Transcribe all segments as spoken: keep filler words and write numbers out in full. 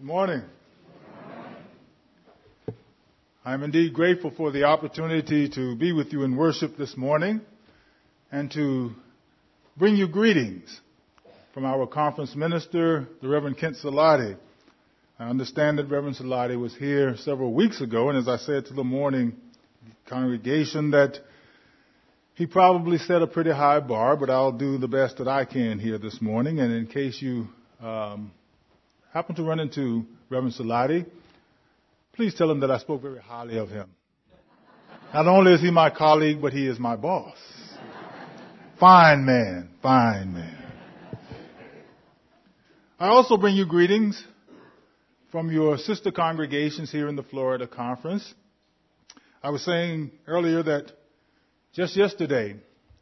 Good morning. I'm indeed grateful for the opportunity to be with you in worship this morning and to bring you greetings from our conference minister, the Reverend Kent Salati. I understand that Reverend Salati was here several weeks ago, and as I said to the morning congregation, that he probably set a pretty high bar, but I'll do the best that I can here this morning. And in case you um, happen to run into Reverend Salati, please tell him that I spoke very highly of him. Not only is he my colleague, but he is my boss. Fine man, fine man. I also bring you greetings from your sister congregations here in the Florida Conference. I was saying earlier that just yesterday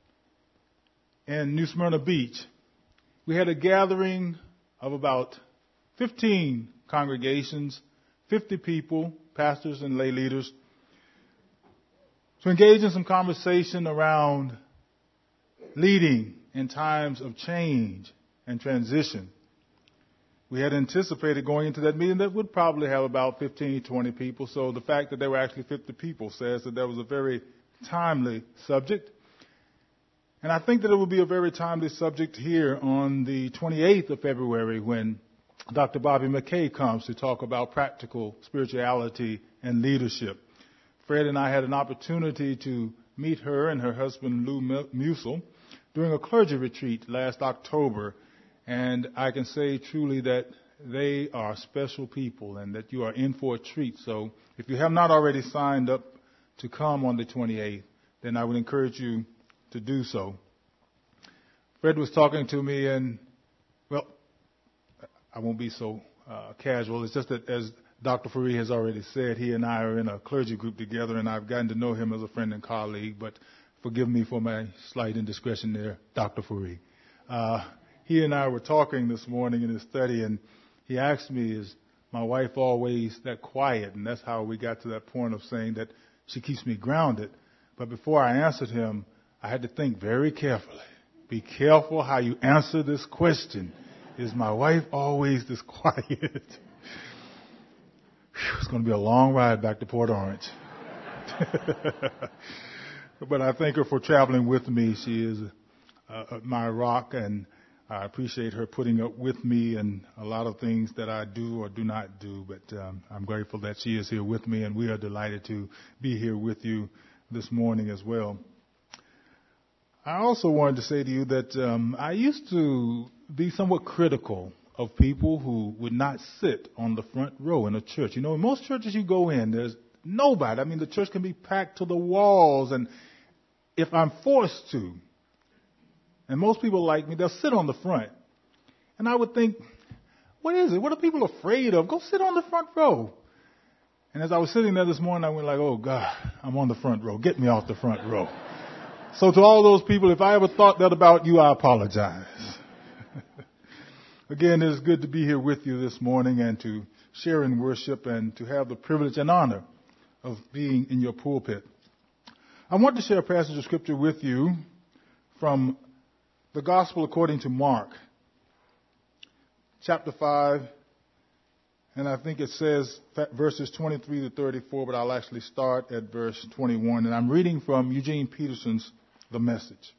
in New Smyrna Beach, we had a gathering of about fifteen congregations, fifty people, pastors and lay leaders, to engage in some conversation around leading in times of change and transition. We had anticipated going into that meeting that would probably have about fifteen, twenty people, so the fact that there were actually fifty people says that there was a very timely subject. And I think that it will be a very timely subject here on the twenty-eighth of February when Doctor Bobby McKay comes to talk about practical spirituality and leadership. Fred and I had an opportunity to meet her and her husband Lou Musel during a clergy retreat last October, and I can say truly that they are special people and that you are in for a treat. So if you have not already signed up to come on the twenty-eighth, then I would encourage you to do so. Fred was talking to me, and, well, I won't be so uh, casual. It's just that, as Doctor Faree has already said, he and I are in a clergy group together, and I've gotten to know him as a friend and colleague, but forgive me for my slight indiscretion there, Doctor Faree. Uh, he and I were talking this morning in his study, and he asked me, is my wife always that quiet? And that's how we got to that point of saying that she keeps me grounded. But before I answered him, I had to think very carefully. Be careful how you answer this question. Is my wife always this quiet? Whew, it's going to be a long ride back to Port Orange. But I thank her for traveling with me. She is uh, my rock, and I appreciate her putting up with me and a lot of things that I do or do not do. But um, I'm grateful that she is here with me, and we are delighted to be here with you this morning as well. I also wanted to say to you that um, I used to be somewhat critical of people who would not sit on the front row in a church. You know, in most churches you go in, there's nobody. I mean, the church can be packed to the walls, and if I'm forced to, and most people like me, they'll sit on the front. And I would think, what is it? What are people afraid of? Go sit on the front row. And as I was sitting there this morning, I went like, oh, God, I'm on the front row. Get me off the front row. So to all those people, if I ever thought that about you, I apologize. Again, it is good to be here with you this morning and to share in worship and to have the privilege and honor of being in your pulpit. I want to share a passage of Scripture with you from the Gospel according to Mark, chapter five, and I think it says verses twenty-three to thirty-four, but I'll actually start at verse twenty-one, and I'm reading from Eugene Peterson's The Message.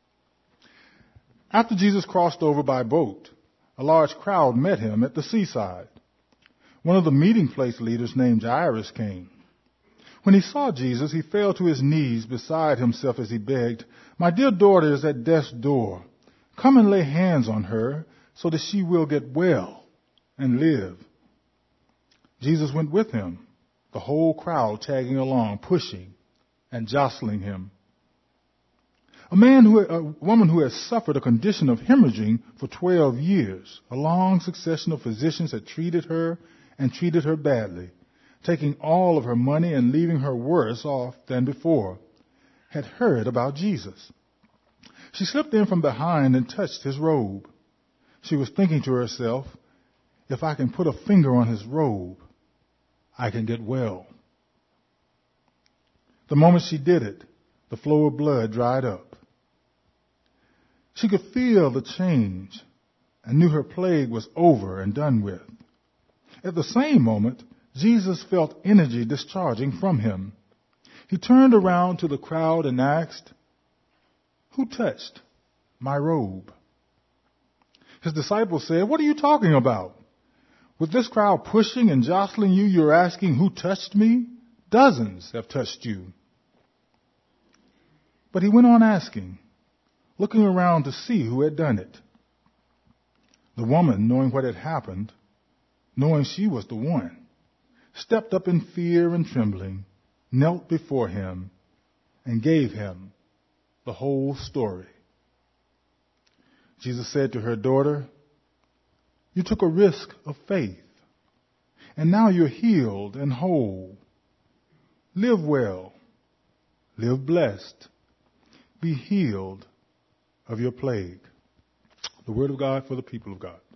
After Jesus crossed over by boat, a large crowd met him at the seaside. One of the meeting place leaders named Jairus came. When he saw Jesus, he fell to his knees beside himself as he begged, "My dear daughter is at death's door. Come and lay hands on her so that she will get well and live." Jesus went with him, the whole crowd tagging along, pushing and jostling him. A man who, a woman who had suffered a condition of hemorrhaging for twelve years, a long succession of physicians had treated her and treated her badly, taking all of her money and leaving her worse off than before, had heard about Jesus. She slipped in from behind and touched his robe. She was thinking to herself, if I can put a finger on his robe, I can get well. The moment she did it, the flow of blood dried up. She could feel the change and knew her plague was over and done with. At the same moment, Jesus felt energy discharging from him. He turned around to the crowd and asked, "Who touched my robe?" His disciples said, "What are you talking about? With this crowd pushing and jostling you, you're asking, 'Who touched me?' Dozens have touched you." But he went on asking, looking around to see who had done it. The woman, knowing what had happened, knowing she was the one, stepped up in fear and trembling, knelt before him, and gave him the whole story. Jesus said to her, "Daughter, you took a risk of faith, and now you're healed and whole. Live well, live blessed, be healed of your plague." The word of God for the people of God.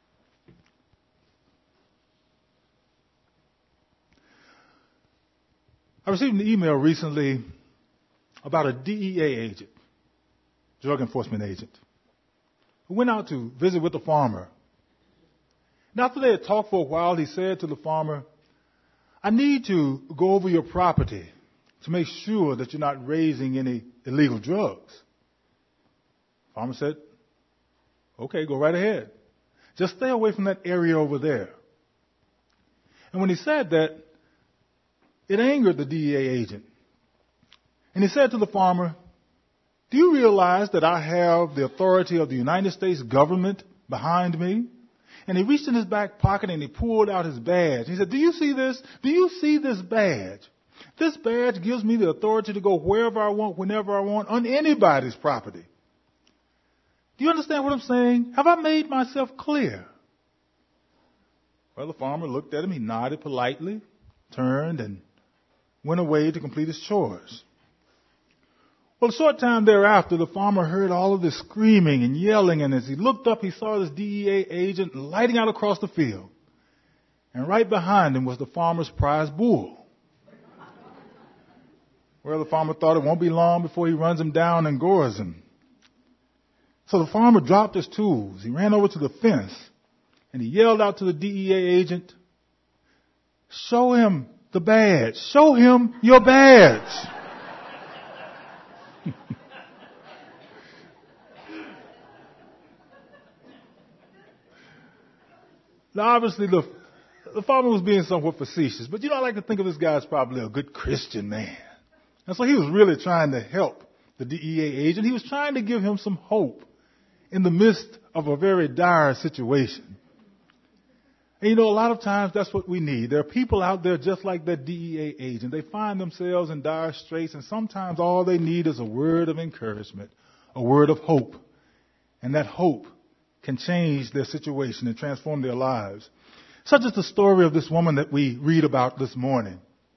I received an email recently about a D E A agent, drug enforcement agent, who went out to visit with a farmer. And after they had talked for a while, he said to the farmer, "I need to go over your property to make sure that you're not raising any illegal drugs." The farmer said, "Okay, go right ahead. Just stay away from that area over there." And when he said that, it angered the D E A agent. And he said to the farmer, "Do you realize that I have the authority of the United States government behind me?" And he reached in his back pocket and he pulled out his badge. He said, "Do you see this? Do you see this badge? This badge gives me the authority to go wherever I want, whenever I want, on anybody's property. Do you understand what I'm saying? Have I made myself clear?" Well, the farmer looked at him. He nodded politely, turned, and went away to complete his chores. Well, a short time thereafter, the farmer heard all of this screaming and yelling, and as he looked up, he saw this D E A agent lighting out across the field. And right behind him was the farmer's prize bull. Well, the farmer thought it won't be long before he runs him down and gores him. So the farmer dropped his tools. He ran over to the fence, and he yelled out to the D E A agent, "Show him the badge. Show him your badge." Now, obviously, the, the farmer was being somewhat facetious, but you know, I like to think of this guy as probably a good Christian man. And so he was really trying to help the D E A agent. He was trying to give him some hope in the midst of a very dire situation. And you know, a lot of times that's what we need. There are people out there just like that D E A agent. They find themselves in dire straits, and sometimes all they need is a word of encouragement, a word of hope. And that hope can change their situation and transform their lives. Such is the story of this woman that we read about this morning.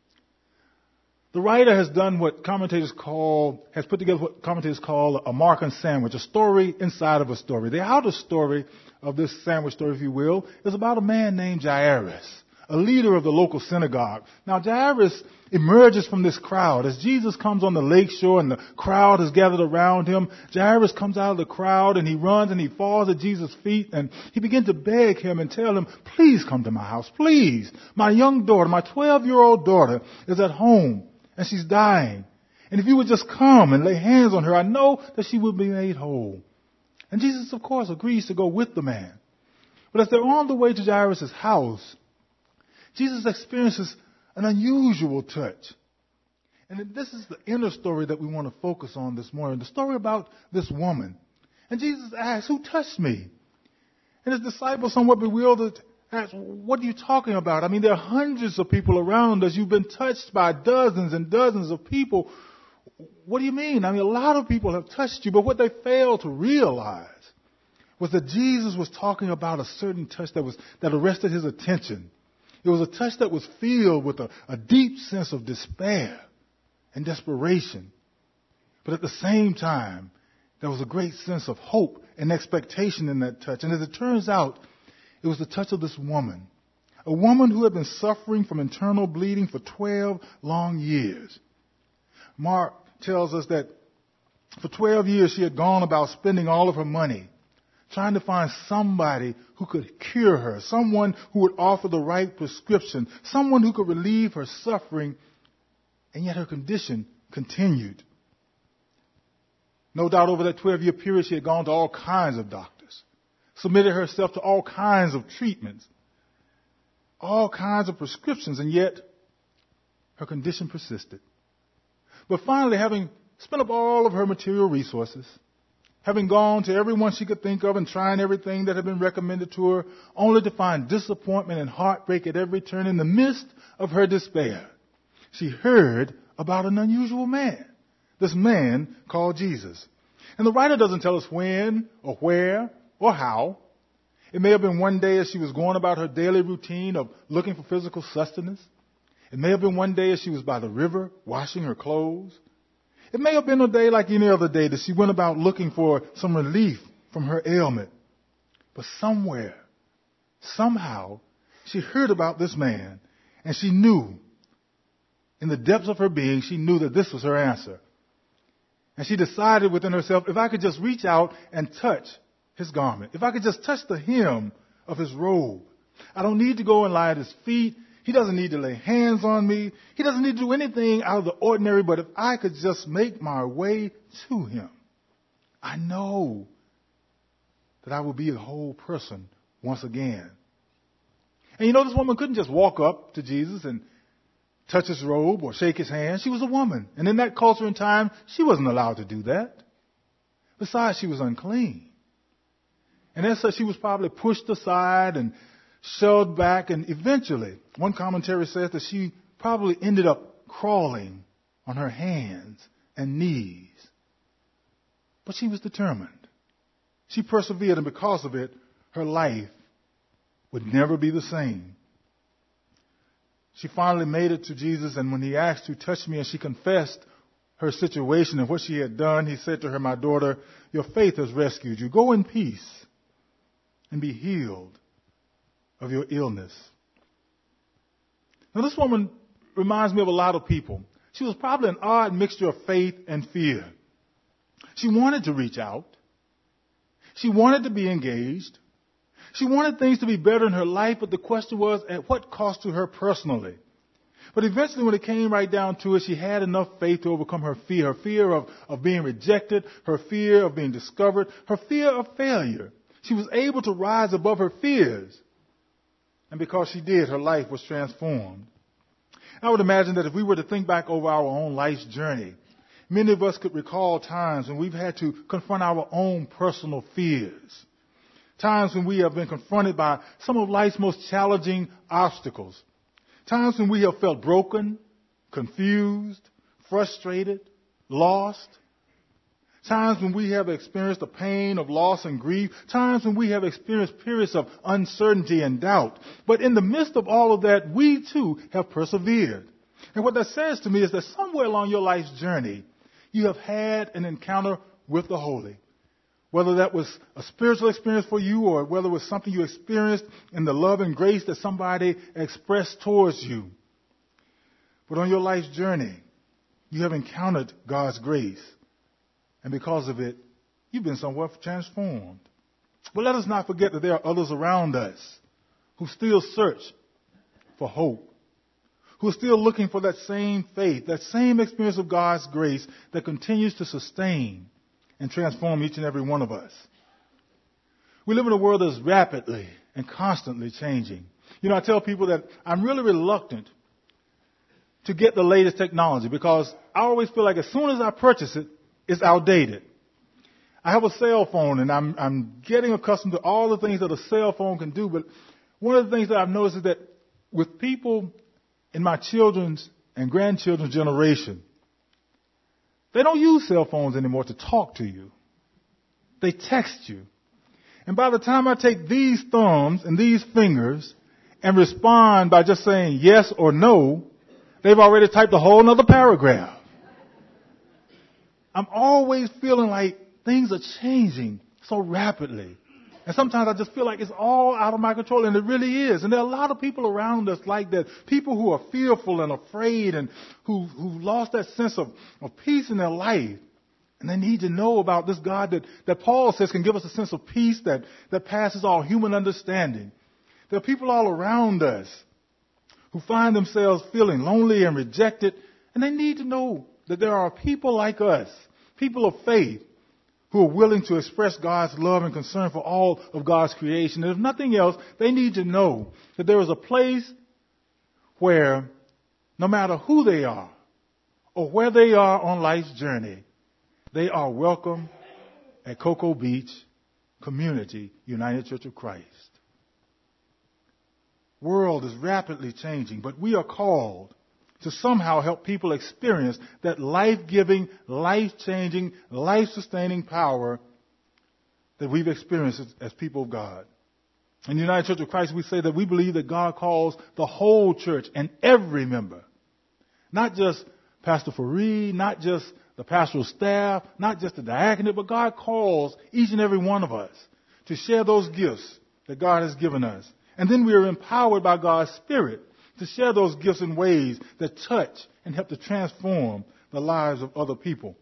The writer has done what commentators call, has put together what commentators call a Markan sandwich, a story inside of a story. The outer story of this sandwich story, if you will, is about a man named Jairus, a leader of the local synagogue. Now, Jairus emerges from this crowd. As Jesus comes on the lake shore and the crowd is gathered around him, Jairus comes out of the crowd and he runs and he falls at Jesus' feet and he begins to beg him and tell him, "Please come to my house, please. My young daughter, my twelve-year-old daughter is at home and she's dying. And if you would just come and lay hands on her, I know that she will be made whole." And Jesus, of course, agrees to go with the man. But as they're on the way to Jairus' house, Jesus experiences an unusual touch. And this is the inner story that we want to focus on this morning, the story about this woman. And Jesus asks, "Who touched me?" And his disciples, somewhat bewildered, ask, "What are you talking about? I mean, there are hundreds of people around us. You've been touched by dozens and dozens of people. What do you mean? I mean, a lot of people have touched you." But what they failed to realize was that Jesus was talking about a certain touch that was that arrested his attention. It was a touch that was filled with a, a deep sense of despair and desperation. But at the same time, there was a great sense of hope and expectation in that touch. And as it turns out, it was the touch of this woman, a woman who had been suffering from internal bleeding for twelve long years. Mark tells us that for twelve years she had gone about spending all of her money trying to find somebody who could cure her, someone who would offer the right prescription, someone who could relieve her suffering, and yet her condition continued. No doubt over that twelve-year period, she had gone to all kinds of doctors, submitted herself to all kinds of treatments, all kinds of prescriptions, and yet her condition persisted. But finally, having spent up all of her material resources, having gone to everyone she could think of and trying everything that had been recommended to her, only to find disappointment and heartbreak at every turn, in the midst of her despair, she heard about an unusual man, this man called Jesus. And the writer doesn't tell us when or where or how. It may have been one day as she was going about her daily routine of looking for physical sustenance. It may have been one day as she was by the river washing her clothes. It may have been a day like any other day that she went about looking for some relief from her ailment. But somewhere, somehow, she heard about this man, and she knew, in the depths of her being, she knew that this was her answer. And she decided within herself, if I could just reach out and touch his garment, if I could just touch the hem of his robe, I don't need to go and lie at his feet. He doesn't need to lay hands on me. He doesn't need to do anything out of the ordinary, but if I could just make my way to him, I know that I will be a whole person once again. And you know, this woman couldn't just walk up to Jesus and touch his robe or shake his hand. She was a woman. And in that culture and time, she wasn't allowed to do that. Besides, she was unclean. And as such, she was probably pushed aside and shoved back, and eventually, one commentary says that she probably ended up crawling on her hands and knees. But she was determined. She persevered, and because of it, her life would never be the same. She finally made it to Jesus, and when he asked to touch me, and she confessed her situation and what she had done, he said to her, "My daughter, your faith has rescued you. Go in peace and be healed of your illness." Now, this woman reminds me of a lot of people. She was probably an odd mixture of faith and fear. She wanted to reach out. She wanted to be engaged. She wanted things to be better in her life, but the question was, at what cost to her personally? But eventually, when it came right down to it, she had enough faith to overcome her fear, her fear of, of being rejected, her fear of being discovered, her fear of failure. She was able to rise above her fears. And because she did, her life was transformed. I would imagine that if we were to think back over our own life's journey, many of us could recall times when we've had to confront our own personal fears. Times when we have been confronted by some of life's most challenging obstacles. Times when we have felt broken, confused, frustrated, lost. Times when we have experienced the pain of loss and grief. Times when we have experienced periods of uncertainty and doubt. But in the midst of all of that, we too have persevered. And what that says to me is that somewhere along your life's journey, you have had an encounter with the Holy. Whether that was a spiritual experience for you or whether it was something you experienced in the love and grace that somebody expressed towards you. But on your life's journey, you have encountered God's grace. And because of it, you've been somewhat transformed. But let us not forget that there are others around us who still search for hope, who are still looking for that same faith, that same experience of God's grace that continues to sustain and transform each and every one of us. We live in a world that is rapidly and constantly changing. You know, I tell people that I'm really reluctant to get the latest technology because I always feel like as soon as I purchase it, it's outdated. I have a cell phone and I'm, I'm getting accustomed to all the things that a cell phone can do. But one of the things that I've noticed is that with people in my children's and grandchildren's generation, they don't use cell phones anymore to talk to you. They text you. And by the time I take these thumbs and these fingers and respond by just saying yes or no, they've already typed a whole nother paragraph. I'm always feeling like things are changing so rapidly. And sometimes I just feel like it's all out of my control, and it really is. And there are a lot of people around us like that, people who are fearful and afraid and who, who've lost that sense of, of peace in their life. And they need to know about this God that, that Paul says can give us a sense of peace that, that passes all human understanding. There are people all around us who find themselves feeling lonely and rejected, and they need to know that there are people like us, people of faith, who are willing to express God's love and concern for all of God's creation. And if nothing else, they need to know that there is a place where no matter who they are or where they are on life's journey, they are welcome at Cocoa Beach Community United Church of Christ. World is rapidly changing, but we are called to somehow help people experience that life-giving, life-changing, life-sustaining power that we've experienced as, as people of God. In the United Church of Christ, we say that we believe that God calls the whole church and every member, not just Pastor Fareed, not just the pastoral staff, not just the diaconate, but God calls each and every one of us to share those gifts that God has given us. And then we are empowered by God's Spirit to share those gifts in ways that touch and help to transform the lives of other people.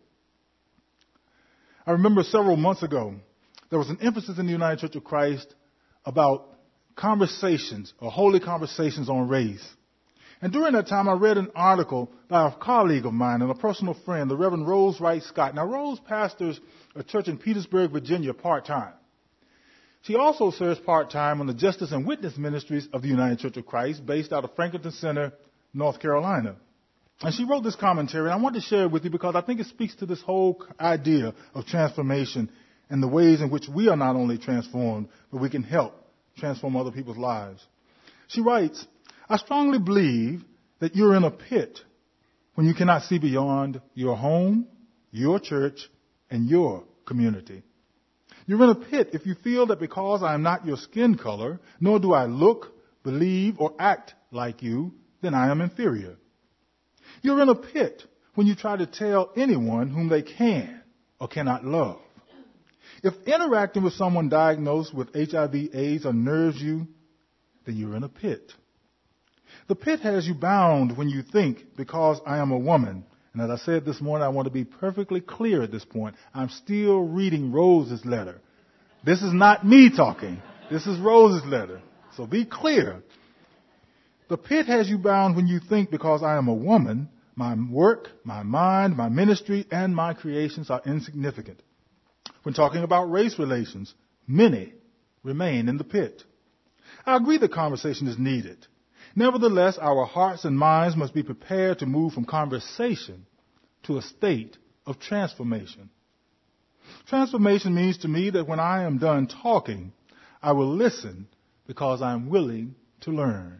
I remember several months ago, there was an emphasis in the United Church of Christ about conversations or holy conversations on race. And during that time, I read an article by a colleague of mine and a personal friend, the Reverend Rose Wright Scott. Now, Rose pastors a church in Petersburg, Virginia, part-time. She also serves part-time on the Justice and Witness Ministries of the United Church of Christ, based out of Franklinton Center, North Carolina. And she wrote this commentary, and I want to share it with you because I think it speaks to this whole idea of transformation and the ways in which we are not only transformed, but we can help transform other people's lives. She writes, I strongly believe that you're in a pit when you cannot see beyond your home, your church, and your community. You're in a pit if you feel that because I am not your skin color, nor do I look, believe, or act like you, then I am inferior. You're in a pit when you try to tell anyone whom they can or cannot love. If interacting with someone diagnosed with H I V AIDS unnerves you, then you're in a pit. The pit has you bound when you think, because I am a woman. And as I said this morning, I want to be perfectly clear at this point. I'm still reading Rose's letter. This is not me talking. This is Rose's letter. So be clear. The pit has you bound when you think, because I am a woman, my work, my mind, my ministry, and my creations are insignificant. When talking about race relations, many remain in the pit. I agree the conversation is needed. Nevertheless, our hearts and minds must be prepared to move from conversation to a state of transformation. Transformation means to me that when I am done talking, I will listen because I am willing to learn.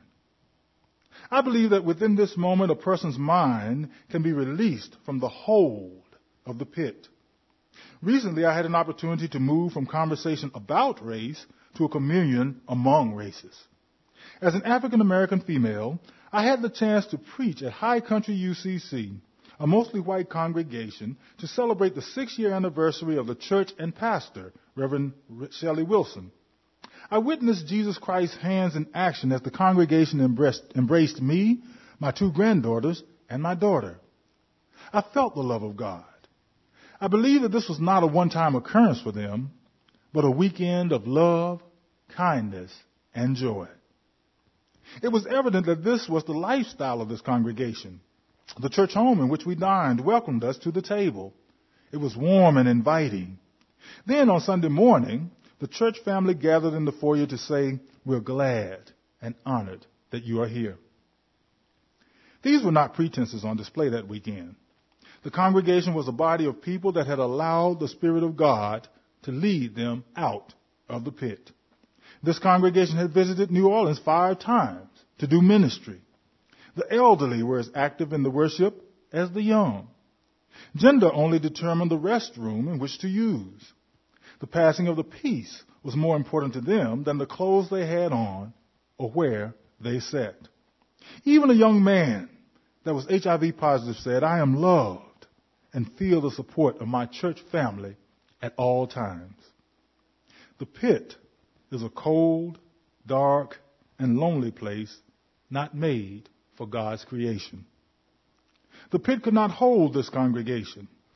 I believe that within this moment, a person's mind can be released from the hold of the pit. Recently, I had an opportunity to move from conversation about race to a communion among races. As an African-American female, I had the chance to preach at High Country U C C, a mostly white congregation, to celebrate the six-year anniversary of the church and pastor, Reverend Shelley Wilson. I witnessed Jesus Christ's hands in action as the congregation embraced, embraced me, my two granddaughters, and my daughter. I felt the love of God. I believe that this was not a one-time occurrence for them, but a weekend of love, kindness, and joy. It was evident that this was the lifestyle of this congregation. The church home in which we dined welcomed us to the table. It was warm and inviting. Then on Sunday morning, the church family gathered in the foyer to say, we're glad and honored that you are here. These were not pretenses on display that weekend. The congregation was a body of people that had allowed the Spirit of God to lead them out of the pit. This congregation had visited New Orleans five times to do ministry. The elderly were as active in the worship as the young. Gender only determined the restroom in which to use. The passing of the peace was more important to them than the clothes they had on or where they sat. Even a young man that was H I V positive said, I am loved and feel the support of my church family at all times. The pit is a cold, dark, and lonely place not made for God's creation. The pit could not hold this congregation.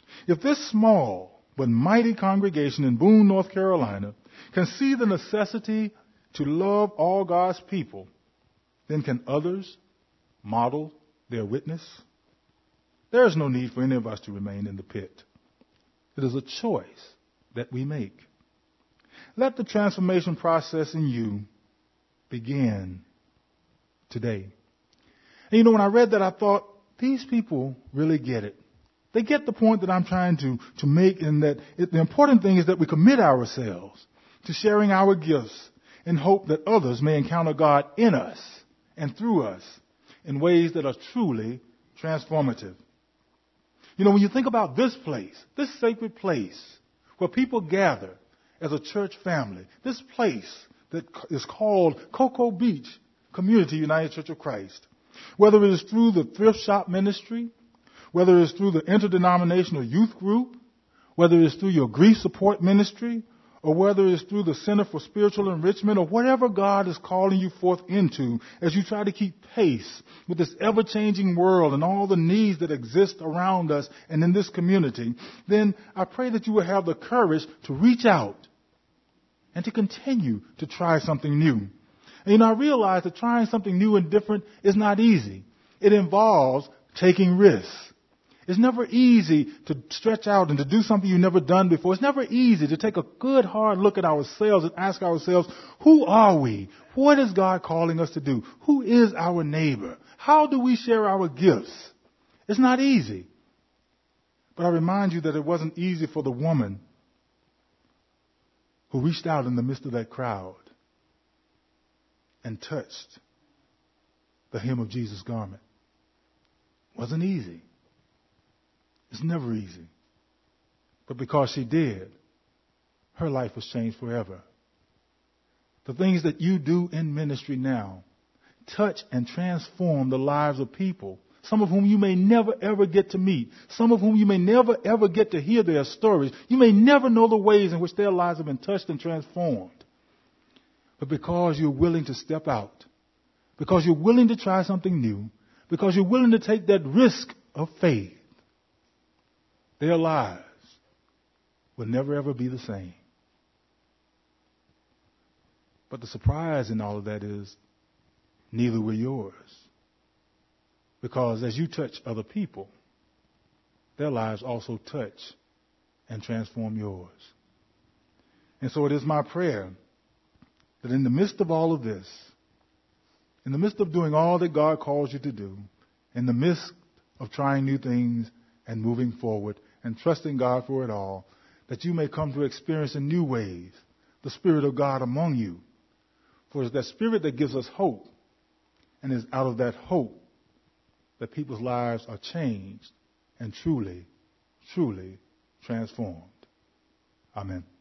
If this small but mighty congregation in Boone, North Carolina, can see the necessity to love all God's people, then can others model their witness? There is no need for any of us to remain in the pit. It is a choice that we make. Let the transformation process in you begin today. And you know, when I read that, I thought, these people really get it. They get the point that I'm trying to, to make, in that it, the important thing is that we commit ourselves to sharing our gifts in hope that others may encounter God in us and through us in ways that are truly transformative. You know, when you think about this place, this sacred place where people gather as a church family, this place that is called Cocoa Beach Community United Church of Christ, whether it is through the thrift shop ministry, whether it is through the interdenominational youth group, whether it is through your grief support ministry, or whether it is through the Center for Spiritual Enrichment, or whatever God is calling you forth into as you try to keep pace with this ever-changing world and all the needs that exist around us and in this community, then I pray that you will have the courage to reach out and to continue to try something new. And you know, I realize that trying something new and different is not easy. It involves taking risks. It's never easy to stretch out and to do something you've never done before. It's never easy to take a good, hard look at ourselves and ask ourselves, who are we? What is God calling us to do? Who is our neighbor? How do we share our gifts? It's not easy. But I remind you that it wasn't easy for the woman who reached out in the midst of that crowd and touched the hem of Jesus' garment. It wasn't easy. It's never easy. But because she did, her life was changed forever. The things that you do in ministry now touch and transform the lives of people, some of whom you may never ever get to meet, some of whom you may never ever get to hear their stories. You may never know the ways in which their lives have been touched and transformed. But because you're willing to step out, because you're willing to try something new, because you're willing to take that risk of faith, their lives will never ever be the same. But the surprise in all of that is neither will yours. Because as you touch other people, their lives also touch and transform yours. And so it is my prayer that in the midst of all of this, in the midst of doing all that God calls you to do, in the midst of trying new things and moving forward and trusting God for it all, that you may come to experience in new ways the Spirit of God among you. For it's that Spirit that gives us hope, and it's out of that hope that people's lives are changed and truly, truly transformed. Amen.